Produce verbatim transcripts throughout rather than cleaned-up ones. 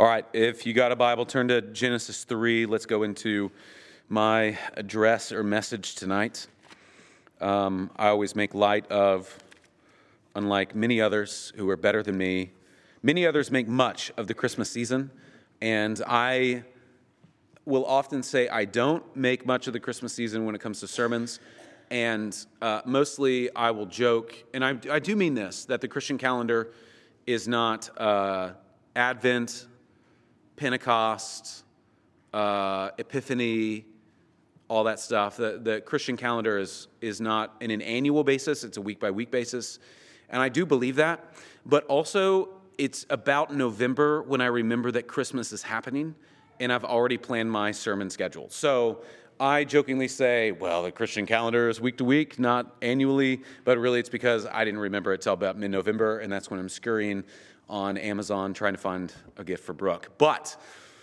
All right, if you got a Bible, turn to Genesis three. Let's go into my address or message tonight. Um, I always make light of, unlike many others who are better than me, many others make much of the Christmas season, and I will often say I don't make much of the Christmas season when it comes to sermons, and uh, mostly I will joke, and I, I do mean this, that the Christian calendar is not uh, Advent, Pentecost, uh, Epiphany, all that stuff. The, the Christian calendar is, is not in an annual basis, it's a week-by-week basis, and I do believe that, but also it's about November when I remember that Christmas is happening, and I've already planned my sermon schedule. So I jokingly say, well, the Christian calendar is week to week, not annually, but really it's because I didn't remember it till about mid-November, and that's when I'm scurrying on Amazon trying to find a gift for Brooke. But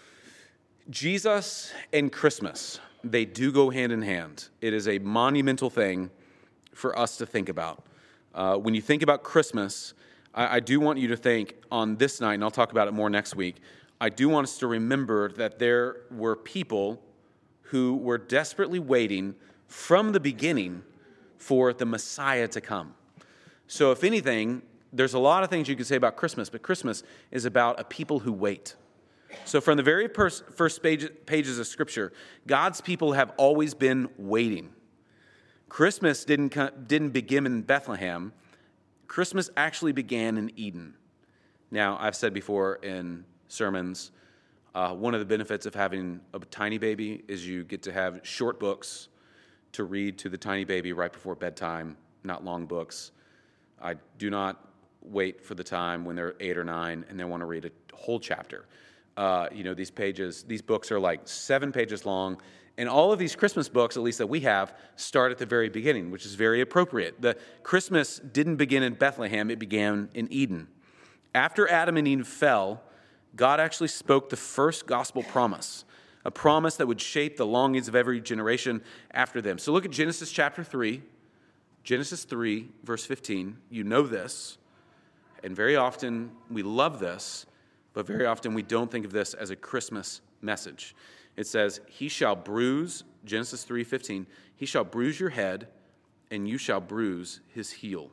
Jesus and Christmas, they do go hand in hand. It is a monumental thing for us to think about. Uh, when you think about Christmas, I, I do want you to think on this night, and I'll talk about it more next week, I do want us to remember that there were people who were desperately waiting from the beginning for the Messiah to come. So if anything, there's a lot of things you can say about Christmas, but Christmas is about a people who wait. So from the very pers- first page, pages of Scripture, God's people have always been waiting. Christmas didn't, didn't begin in Bethlehem. Christmas actually began in Eden. Now, I've said before in sermons, uh, one of the benefits of having a tiny baby is you get to have short books to read to the tiny baby right before bedtime, not long books. I do not wait for the time when they're eight or nine and they want to read a whole chapter. Uh, you know, these pages, these books are like seven pages long, and all of these Christmas books, at least that we have, start at the very beginning, which is very appropriate. The Christmas didn't begin in Bethlehem, it began in Eden. After Adam and Eve fell, God actually spoke the first gospel promise, a promise that would shape the longings of every generation after them. So look at Genesis chapter three, Genesis three, verse fifteen. You know this, and very often we love this, but very often we don't think of this as a Christmas message. It says, he shall bruise, Genesis three fifteen, he shall bruise your head, and you shall bruise his heel.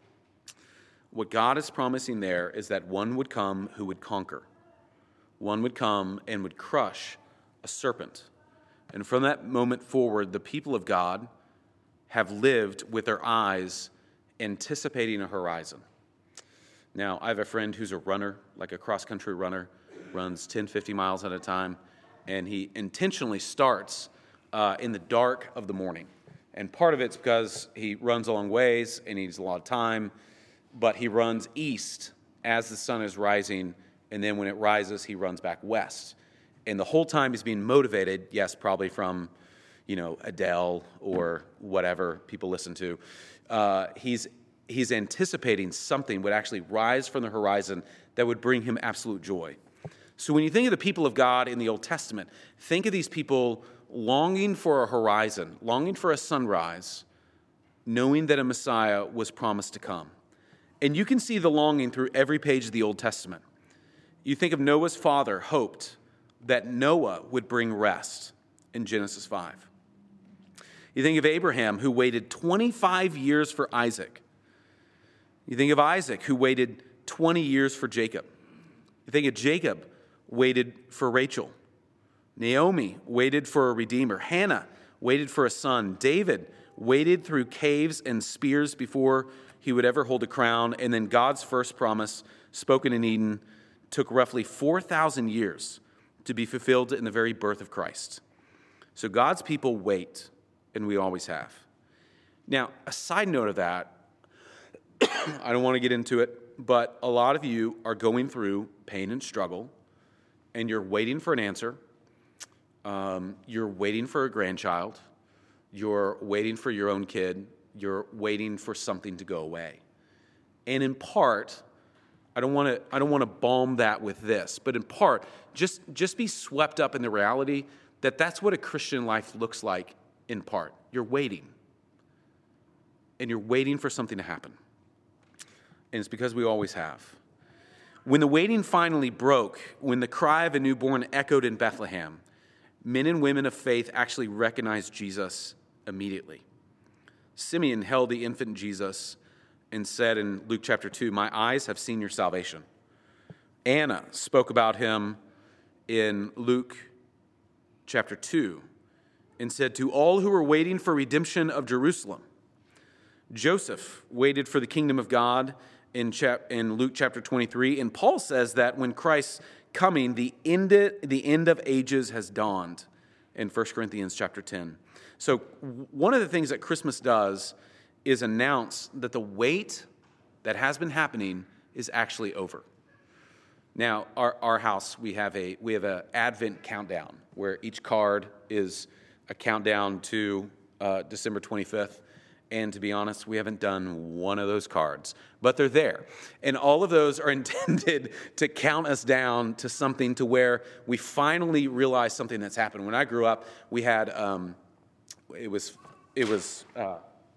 What God is promising there is that one would come who would conquer. One would come and would crush a serpent. And from that moment forward, the people of God have lived with their eyes anticipating a horizon. Now, I have a friend who's a runner, like a cross-country runner, runs ten, fifty miles at a time, and he intentionally starts uh, in the dark of the morning. And part of it's because he runs a long ways and he needs a lot of time, but he runs east as the sun is rising, and then when it rises, he runs back west. And the whole time he's being motivated, yes, probably from, you know, Adele or whatever people listen to. Uh, he's he's anticipating something would actually rise from the horizon that would bring him absolute joy. So when you think of the people of God in the Old Testament, think of these people longing for a horizon, longing for a sunrise, knowing that a Messiah was promised to come. And you can see the longing through every page of the Old Testament. You think of Noah's father hoped that Noah would bring rest in Genesis five. You think of Abraham, who waited twenty-five years for Isaac. You think of Isaac, who waited twenty years for Jacob. You think of Jacob, waited for Rachel. Naomi waited for a redeemer. Hannah waited for a son. David waited through caves and spears before he would ever hold a crown. And then God's first promise, spoken in Eden, took roughly four thousand years to be fulfilled in the very birth of Christ. So God's people wait, and we always have. Now, a side note of that, I don't want to get into it, but a lot of you are going through pain and struggle, and you're waiting for an answer. Um, you're waiting for a grandchild. You're waiting for your own kid. You're waiting for something to go away. And in part, I don't want to I don't want to balm that with this, but in part, just, just be swept up in the reality that that's what a Christian life looks like in part. You're waiting. And you're waiting for something to happen. And it's because we always have. When the waiting finally broke, when the cry of a newborn echoed in Bethlehem, men and women of faith actually recognized Jesus immediately. Simeon held the infant Jesus and said in Luke chapter two, "My eyes have seen your salvation." Anna spoke about him in Luke chapter two and said, "To all who are waiting for redemption of Jerusalem." Joseph waited for the kingdom of God in, chap- in Luke chapter twenty-three, and Paul says that when Christ's coming, the end, the end of ages has dawned in First Corinthians chapter ten. So one of the things that Christmas does is announce that the wait that has been happening is actually over. Now, our, our house, we have a we have an Advent countdown where each card is a countdown to uh, December twenty-fifth. And to be honest, we haven't done one of those cards, but they're there. And all of those are intended to count us down to something to where we finally realize something that's happened. When I grew up, we had, um, it was, it was, uh,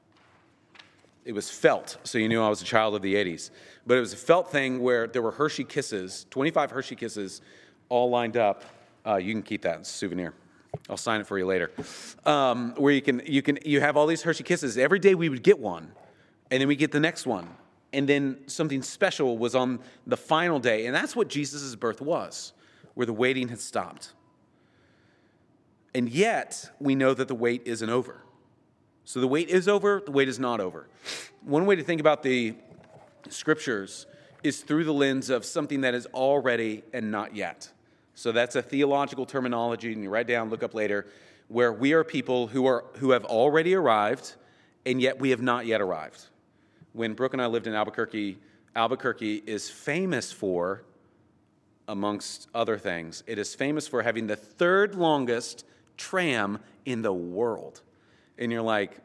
it was felt. So you knew I was a child of the eighties. But it was a felt thing where there were Hershey Kisses, twenty-five Hershey Kisses, all lined up. Uh, you can keep that as a souvenir. I'll sign it for you later. Um, where you can you can you have all these Hershey Kisses. Every day we would get one, and then we get the next one, and then something special was on the final day, and that's what Jesus' birth was, where the waiting had stopped. And yet we know that the wait isn't over. So the wait is over. The wait is not over. One way to think about the scriptures is through the lens of something that is already and not yet. So that's a theological terminology, and you write down, look up later, where we are people who are who have already arrived, and yet we have not yet arrived. When Brooke and I lived in Albuquerque, Albuquerque is famous for, amongst other things, it is famous for having the third longest tram in the world. And you're like,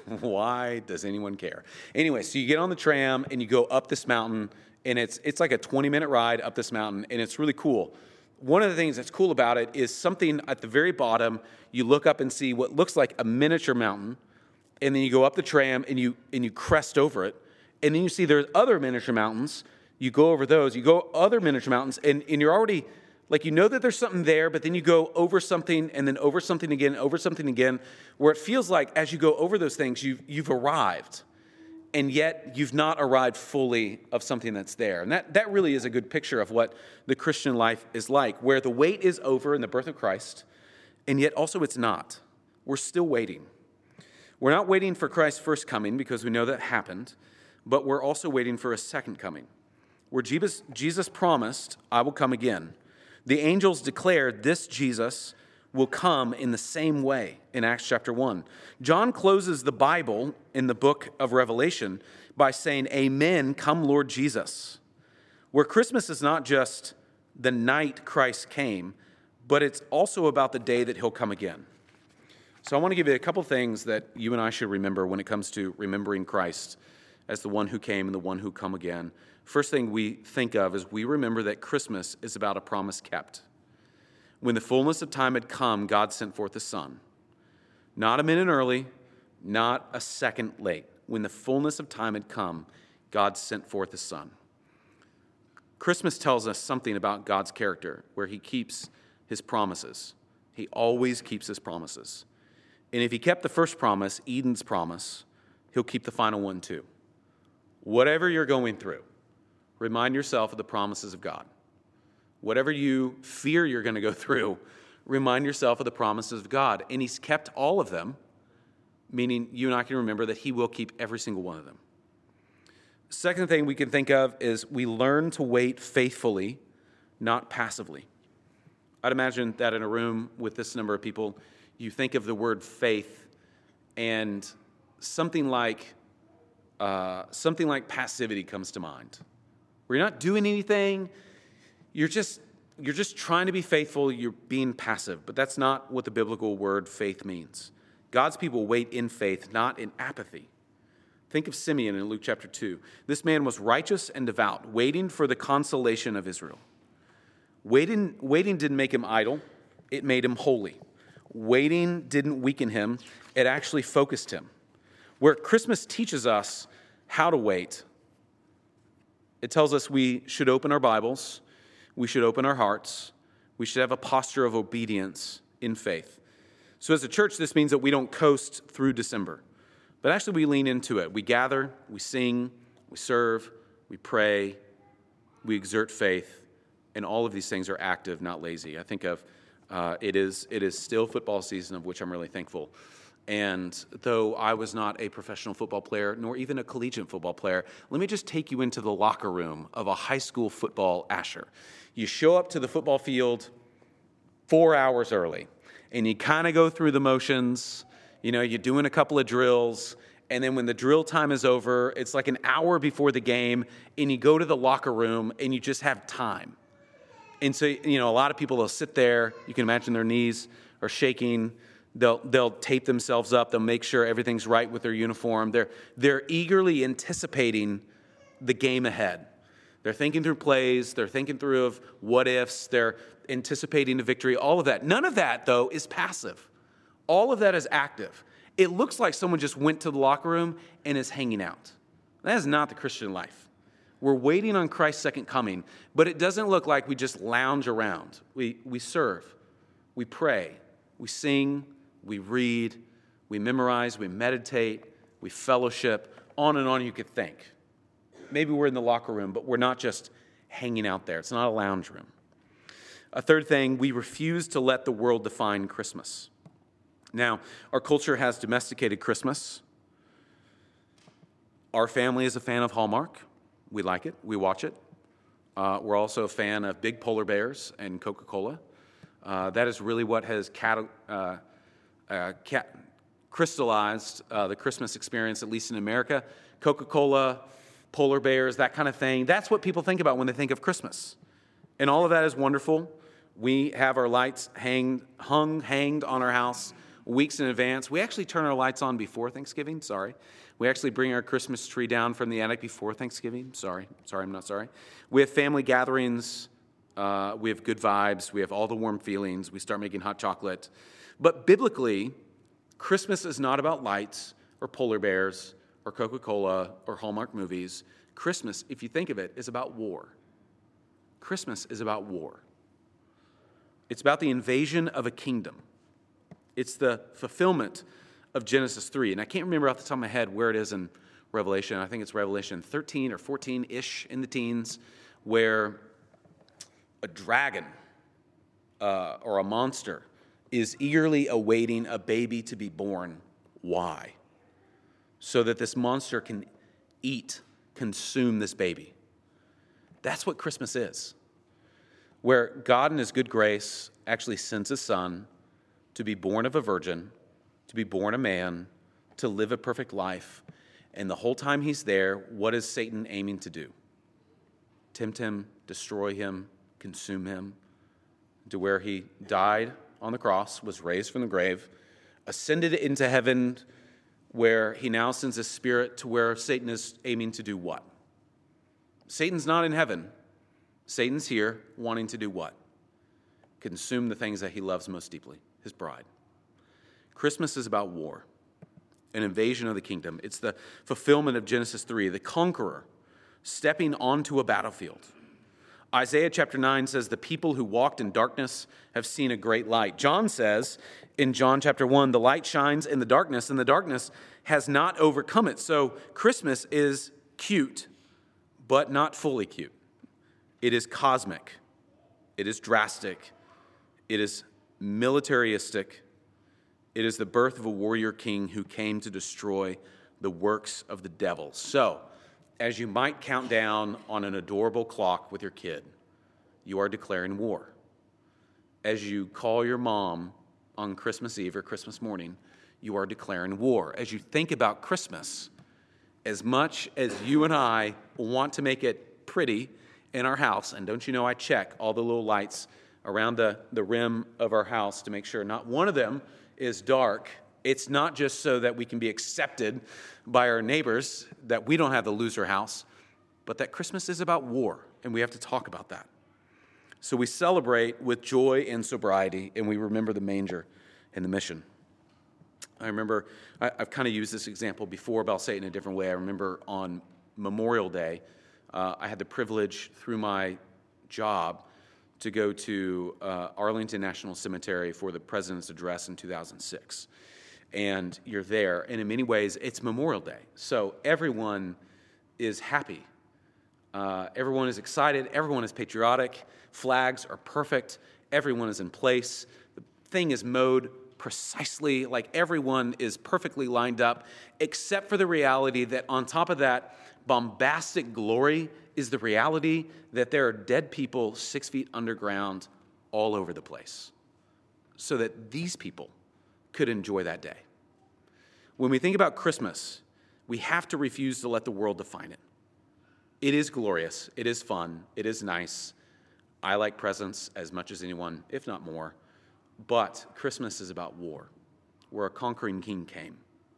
why does anyone care? Anyway, so you get on the tram, and you go up this mountain, and it's it's like a twenty-minute ride up this mountain, and it's really cool. One of the things that's cool about it is something at the very bottom, you look up and see what looks like a miniature mountain, and then you go up the tram and you and you crest over it, and then you see there's other miniature mountains. You go over those, you go other miniature mountains, and, and you're already, like you know that there's something there, but then you go over something and then over something again, over something again, where it feels like as you go over those things, you've, you've arrived. And yet you've not arrived fully of something that's there. And that, that really is a good picture of what the Christian life is like, where the wait is over in the birth of Christ, and yet also it's not. We're still waiting. We're not waiting for Christ's first coming because we know that happened, but we're also waiting for a second coming, where Jesus, Jesus promised, "I will come again." The angels declared this Jesus will come in the same way in Acts chapter one. John closes the Bible in the book of Revelation by saying, "Amen, come Lord Jesus." Where Christmas is not just the night Christ came, but it's also about the day that he'll come again. So I want to give you a couple things that you and I should remember when it comes to remembering Christ as the one who came and the one who come again. First thing we think of is we remember that Christmas is about a promise kept. When the fullness of time had come, God sent forth the Son. Not a minute early, not a second late. When the fullness of time had come, God sent forth the Son. Christmas tells us something about God's character, where he keeps his promises. He always keeps his promises. And if he kept the first promise, Eden's promise, he'll keep the final one too. Whatever you're going through, remind yourself of the promises of God. Whatever you fear you're going to go through, remind yourself of the promises of God. And he's kept all of them, meaning you and I can remember that he will keep every single one of them. Second thing we can think of is we learn to wait faithfully, not passively. I'd imagine that in a room with this number of people, you think of the word faith and something like uh, something like passivity comes to mind. Where you're not doing anything, You're just you're just trying to be faithful, you're being passive, but that's not what the biblical word faith means. God's people wait in faith, not in apathy. Think of Simeon in Luke chapter two. This man was righteous and devout, waiting for the consolation of Israel. Waiting, waiting didn't make him idle, it made him holy. Waiting didn't weaken him, it actually focused him. Where Christmas teaches us how to wait, It tells us we should open our Bibles, we should open our hearts, we should have a posture of obedience in faith. So as a church, this means that we don't coast through December, but actually we lean into it. We gather, we sing, we serve, we pray, we exert faith, and all of these things are active, not lazy. I think of uh, it is it is still football season, of which I'm really thankful. And though I was not a professional football player, nor even a collegiate football player, let me just take you into the locker room of a high school football Asher. You show up to the football field four hours early, and you kind of go through the motions. You know, you're doing a couple of drills, and then when the drill time is over, it's like an hour before the game, and you go to the locker room, and you just have time. And so, you know, a lot of people will sit there. You can imagine their knees are shaking. They'll they'll tape themselves up. They'll make sure everything's right with their uniform. They're they're eagerly anticipating the game ahead. They're thinking through plays. They're thinking through of what ifs. They're anticipating the victory. All of that. None of that, though, is passive. All of that is active. It looks like someone just went to the locker room and is hanging out. That is not the Christian life. We're waiting on Christ's second coming, but it doesn't look like we just lounge around. We we serve. We pray. We sing. We read, we memorize, we meditate, we fellowship, on and on you could think. Maybe we're in the locker room, but we're not just hanging out there. It's not a lounge room. A third thing, we refuse to let the world define Christmas. Now, our culture has domesticated Christmas. Our family is a fan of Hallmark. We like it. We watch it. Uh, we're also a fan of big polar bears and Coca-Cola. Uh, that is really what has cat- uh, Uh, cat- crystallized uh, the Christmas experience, at least in America. Coca-Cola, polar bears, that kind of thing. That's what people think about when they think of Christmas. And all of that is wonderful. We have our lights hanged, hung, hanged on our house weeks in advance. We actually turn our lights on before Thanksgiving. Sorry. We actually bring our Christmas tree down from the attic before Thanksgiving. Sorry. Sorry, I'm not sorry. We have family gatherings. Uh, we have good vibes. We have all the warm feelings. We start making hot chocolate. But biblically, Christmas is not about lights or polar bears or Coca-Cola or Hallmark movies. Christmas, if you think of it, is about war. Christmas is about war. It's about the invasion of a kingdom. It's the fulfillment of Genesis three. And I can't remember off the top of my head where it is in Revelation. I think it's Revelation thirteen or fourteen-ish in the teens, where a dragon uh, or a monster is eagerly awaiting a baby to be born. Why? So that this monster can eat, consume this baby. That's what Christmas is. Where God in his good grace actually sends his son to be born of a virgin, to be born a man, to live a perfect life. And the whole time he's there, what is Satan aiming to do? Tempt him, destroy him, consume him, to where he died on the cross, was raised from the grave, ascended into heaven, where he now sends his spirit to where Satan is aiming to do what? Satan's not in heaven. Satan's here wanting to do what? Consume the things that he loves most deeply, his bride. Christmas is about war, an invasion of the kingdom. It's the fulfillment of Genesis three, the conqueror stepping onto a battlefield. Isaiah chapter nine says, the people who walked in darkness have seen a great light. John says in John chapter one, the light shines in the darkness, and the darkness has not overcome it. So Christmas is cute, but not fully cute. It is cosmic. It is drastic. It is militaristic. It is the birth of a warrior king who came to destroy the works of the devil. So, as you might count down on an adorable clock with your kid, you are declaring war. As you call your mom on Christmas Eve or Christmas morning, you are declaring war. As you think about Christmas, as much as you and I want to make it pretty in our house, and don't you know I check all the little lights around the, the rim of our house to make sure not one of them is dark. It's not just so that we can be accepted by our neighbors, that we don't have the loser house, but that Christmas is about war, and we have to talk about that. So we celebrate with joy and sobriety, and we remember the manger and the mission. I remember, I, I've kind of used this example before, but I'll say it in a different way. I remember on Memorial Day, Uh, I had the privilege through my job to go to uh, Arlington National Cemetery for the President's Address in two thousand six. And you're there, and in many ways, it's Memorial Day. So everyone is happy. Uh, everyone is excited. Everyone is patriotic. Flags are perfect. Everyone is in place. The thing is mowed precisely, like everyone is perfectly lined up, except for the reality that on top of that bombastic glory is the reality that there are dead people six feet underground all over the place, so that these people could enjoy that day. When we think about Christmas, we have to refuse to let the world define it. It is glorious. It is fun. It is nice. I like presents as much as anyone, if not more. But Christmas is about war, where a conquering king came.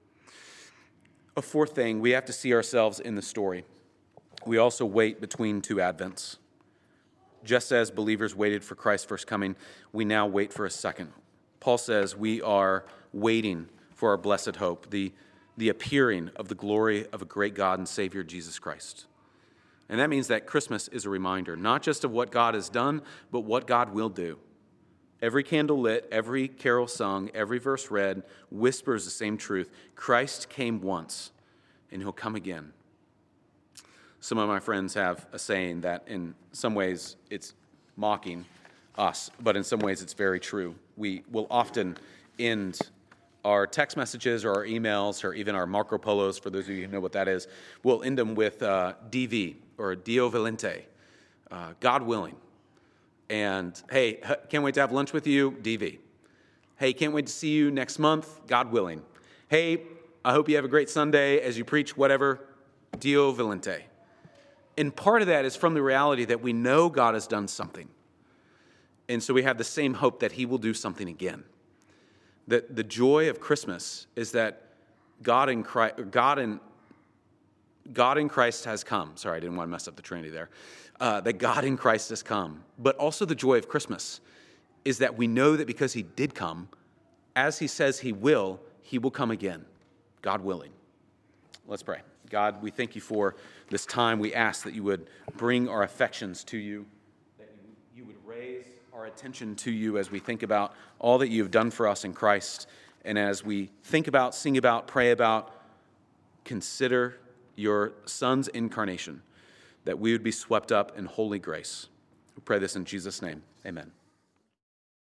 A fourth thing, we have to see ourselves in the story. We also wait between two Advents. Just as believers waited for Christ's first coming, we now wait for a second. Paul says we are waiting for our blessed hope, the, the appearing of the glory of a great God and Savior, Jesus Christ. And that means that Christmas is a reminder, not just of what God has done, but what God will do. Every candle lit, every carol sung, every verse read whispers the same truth. Christ came once, and he'll come again. Some of my friends have a saying that in some ways it's mocking us, but in some ways it's very true. We will often end our text messages or our emails or even our Marco Polos, for those of you who know what that is, we'll end them with uh, D V or Dio Volente, uh, God willing. And, hey, can't wait to have lunch with you, D V. Hey, can't wait to see you next month, God willing. Hey, I hope you have a great Sunday as you preach whatever, Dio Volente. And part of that is from the reality that we know God has done something. And so we have the same hope that he will do something again. That the joy of Christmas is that God in Christ, God in, God in Christ has come. Sorry, I didn't want to mess up the Trinity there. Uh, that God in Christ has come. But also the joy of Christmas is that we know that because he did come, as he says he will, he will come again, God willing. Let's pray. God, we thank you for this time. We ask that you would bring our affections to you, that you would raise our attention to you as we think about all that you have done for us in Christ, and as we think about, sing about, pray about, consider your Son's incarnation, that we would be swept up in holy grace. We pray this in Jesus' name. Amen.